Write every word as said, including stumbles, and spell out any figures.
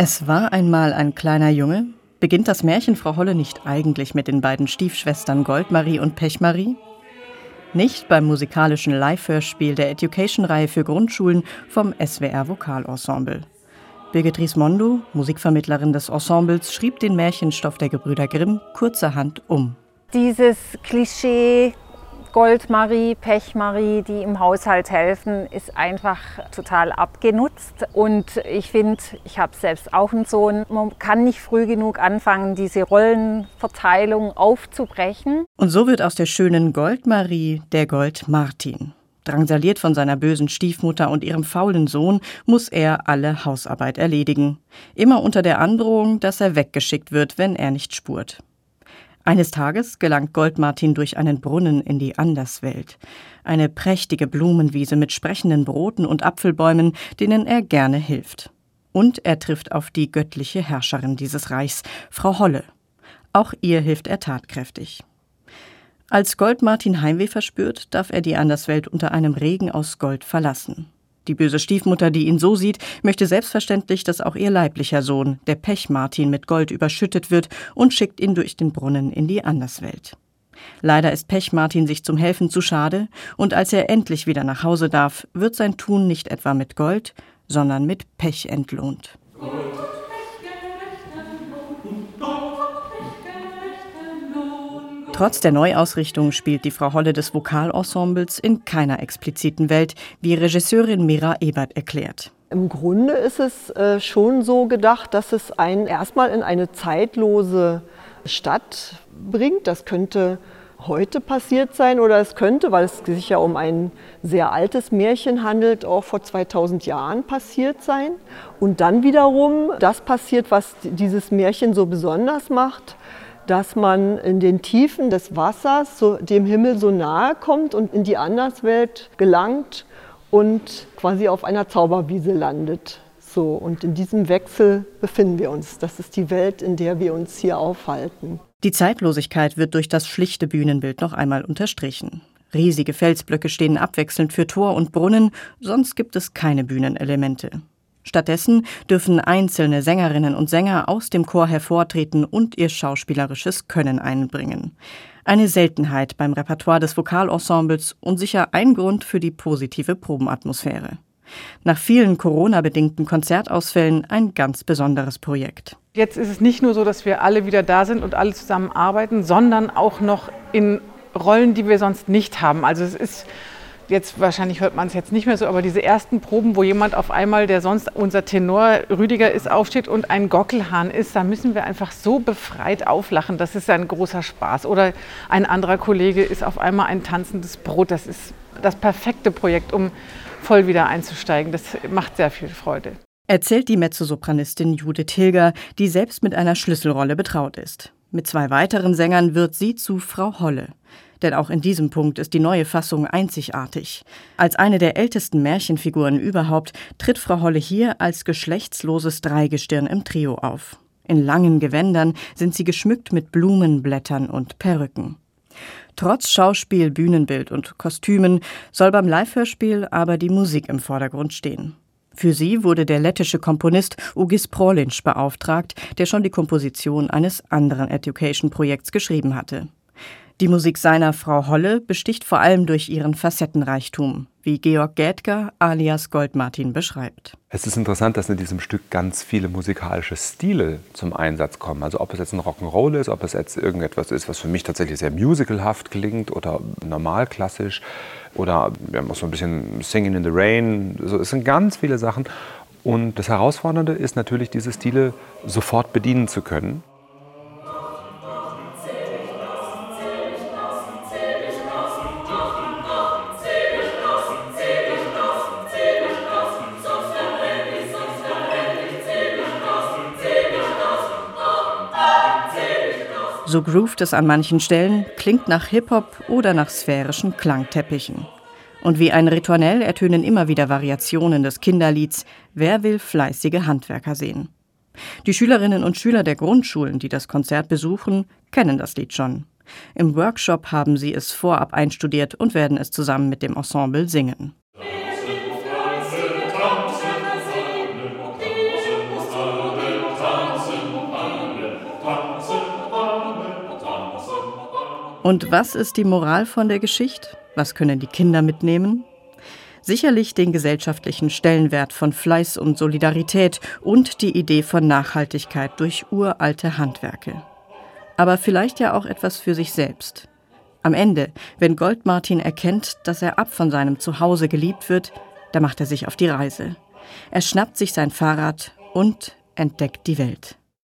Es war einmal ein kleiner Junge. Beginnt das Märchen Frau Holle nicht eigentlich mit den beiden Stiefschwestern Goldmarie und Pechmarie? Nicht beim musikalischen Live-Hörspiel der Education-Reihe für Grundschulen vom S W R Vokalensemble. Birgit Rismondo, Musikvermittlerin des Ensembles, schrieb den Märchenstoff der Gebrüder Grimm kurzerhand um. Dieses Klischee Goldmarie, Pechmarie, die im Haushalt helfen, ist einfach total abgenutzt. Und ich finde, ich habe selbst auch einen Sohn, man kann nicht früh genug anfangen, diese Rollenverteilung aufzubrechen. Und so wird aus der schönen Goldmarie der Goldmartin. Drangsaliert von seiner bösen Stiefmutter und ihrem faulen Sohn, muss er alle Hausarbeit erledigen. Immer unter der Androhung, dass er weggeschickt wird, wenn er nicht spurt. Eines Tages gelangt Goldmartin durch einen Brunnen in die Anderswelt. Eine prächtige Blumenwiese mit sprechenden Broten und Apfelbäumen, denen er gerne hilft. Und er trifft auf die göttliche Herrscherin dieses Reichs, Frau Holle. Auch ihr hilft er tatkräftig. Als Goldmartin Heimweh verspürt, darf er die Anderswelt unter einem Regen aus Gold verlassen. Die böse Stiefmutter, die ihn so sieht, möchte selbstverständlich, dass auch ihr leiblicher Sohn, der Pechmartin, mit Gold überschüttet wird und schickt ihn durch den Brunnen in die Anderswelt. Leider ist Pechmartin sich zum Helfen zu schade und als er endlich wieder nach Hause darf, wird sein Tun nicht etwa mit Gold, sondern mit Pech entlohnt. Trotz der Neuausrichtung spielt die Frau Holle des Vokalensembles in keiner expliziten Welt, wie Regisseurin Mira Ebert erklärt. Im Grunde ist es äh, schon so gedacht, dass es einen erstmal in eine zeitlose Stadt bringt. Das könnte heute passiert sein oder es könnte, weil es sich ja um ein sehr altes Märchen handelt, auch vor zweitausend Jahren passiert sein. Und dann wiederum das passiert, was dieses Märchen so besonders macht, dass man in den Tiefen des Wassers so dem Himmel so nahe kommt und in die Anderswelt gelangt und quasi auf einer Zauberwiese landet. So, und in diesem Wechsel befinden wir uns. Das ist die Welt, in der wir uns hier aufhalten. Die Zeitlosigkeit wird durch das schlichte Bühnenbild noch einmal unterstrichen. Riesige Felsblöcke stehen abwechselnd für Tor und Brunnen, sonst gibt es keine Bühnenelemente. Stattdessen dürfen einzelne Sängerinnen und Sänger aus dem Chor hervortreten und ihr schauspielerisches Können einbringen. Eine Seltenheit beim Repertoire des Vokalensembles und sicher ein Grund für die positive Probenatmosphäre. Nach vielen Corona-bedingten Konzertausfällen ein ganz besonderes Projekt. Jetzt ist es nicht nur so, dass wir alle wieder da sind und alle zusammen arbeiten, sondern auch noch in Rollen, die wir sonst nicht haben. Also es ist jetzt, wahrscheinlich hört man es jetzt nicht mehr so, aber diese ersten Proben, wo jemand auf einmal, der sonst unser Tenor Rüdiger ist, aufsteht und ein Gockelhahn ist, da müssen wir einfach so befreit auflachen. Das ist ein großer Spaß. Oder ein anderer Kollege ist auf einmal ein tanzendes Brot. Das ist das perfekte Projekt, um voll wieder einzusteigen. Das macht sehr viel Freude. Erzählt die Mezzosopranistin Judith Hilger, die selbst mit einer Schlüsselrolle betraut ist. Mit zwei weiteren Sängern wird sie zu Frau Holle. Denn auch in diesem Punkt ist die neue Fassung einzigartig. Als eine der ältesten Märchenfiguren überhaupt tritt Frau Holle hier als geschlechtsloses Dreigestirn im Trio auf. In langen Gewändern sind sie geschmückt mit Blumenblättern und Perücken. Trotz Schauspiel, Bühnenbild und Kostümen soll beim Live-Hörspiel aber die Musik im Vordergrund stehen. Für sie wurde der lettische Komponist Ugis Prolinč beauftragt, der schon die Komposition eines anderen Education-Projekts geschrieben hatte. Die Musik seiner Frau Holle besticht vor allem durch ihren Facettenreichtum, wie Georg Gädger alias Goldmartin beschreibt. Es ist interessant, dass in diesem Stück ganz viele musikalische Stile zum Einsatz kommen. Also ob es jetzt ein Rock'n'Roll ist, ob es jetzt irgendetwas ist, was für mich tatsächlich sehr musicalhaft klingt oder normal klassisch. Oder wir haben auch so ein bisschen Singing in the Rain. Also es sind ganz viele Sachen. Und das Herausfordernde ist natürlich, diese Stile sofort bedienen zu können. So groovt es an manchen Stellen, klingt nach Hip-Hop oder nach sphärischen Klangteppichen. Und wie ein Ritornell ertönen immer wieder Variationen des Kinderlieds »Wer will fleißige Handwerker sehen?«. Die Schülerinnen und Schüler der Grundschulen, die das Konzert besuchen, kennen das Lied schon. Im Workshop haben sie es vorab einstudiert und werden es zusammen mit dem Ensemble singen. Und was ist die Moral von der Geschichte? Was können die Kinder mitnehmen? Sicherlich den gesellschaftlichen Stellenwert von Fleiß und Solidarität und die Idee von Nachhaltigkeit durch uralte Handwerke. Aber vielleicht ja auch etwas für sich selbst. Am Ende, wenn Gold-Martin erkennt, dass er ab von seinem Zuhause geliebt wird, da macht er sich auf die Reise. Er schnappt sich sein Fahrrad und entdeckt die Welt.